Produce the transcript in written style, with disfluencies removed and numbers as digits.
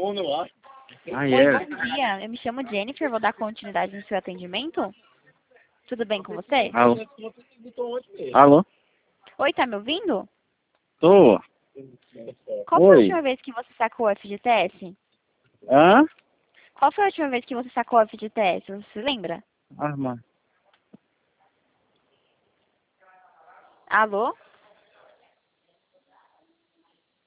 Ah, Oi, é. bom dia. Eu me chamo Jennifer, vou dar continuidade no seu atendimento. Tudo bem com você? Alô? Alô? Oi, tá me ouvindo? Tô. Qual foi a Oi. última vez que você sacou o FGTS? Hã? Qual foi a última vez que você sacou o FGTS? Você lembra? Arma. Alô?